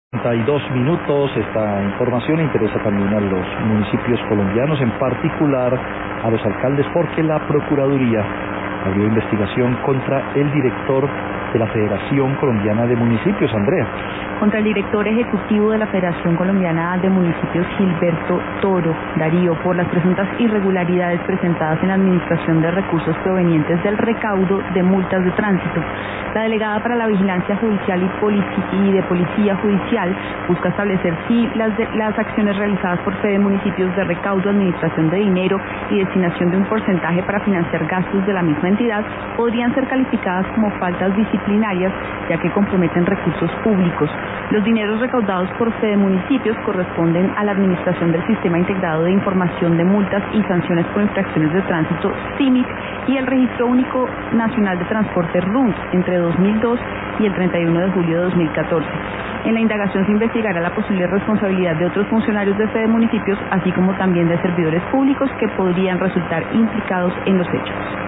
32 minutos. Esta información interesa también a los municipios colombianos, en particular a los alcaldes, porque la Procuraduría abrió investigación contra el director de la Federación Colombiana de Municipios, Andrea. Contra el director ejecutivo de la Federación Colombiana de Municipios, Gilberto Toro Darío, por las presuntas irregularidades presentadas en la administración de recursos provenientes del recaudo de multas de tránsito. La delegada para la Vigilancia Judicial y de Policía Judicial busca establecer si las acciones realizadas por Fede Municipios de recaudo, administración de dinero y destinación de un porcentaje para financiar gastos de la misma entidad podrían ser calificadas como faltas disciplinarias, ya que comprometen recursos públicos. Los dineros recaudados por Fede Municipios corresponden a la administración del Sistema Integrado de Información de Multas y Sanciones por Infracciones de Tránsito, SIMIT, y el Registro Único Nacional de Transporte, RUNT, entre 2002 y el 31 de julio de 2014. En la indagación se investigará la posible responsabilidad de otros funcionarios de Fede Municipios, así como también de servidores públicos que podrían resultar implicados en los hechos.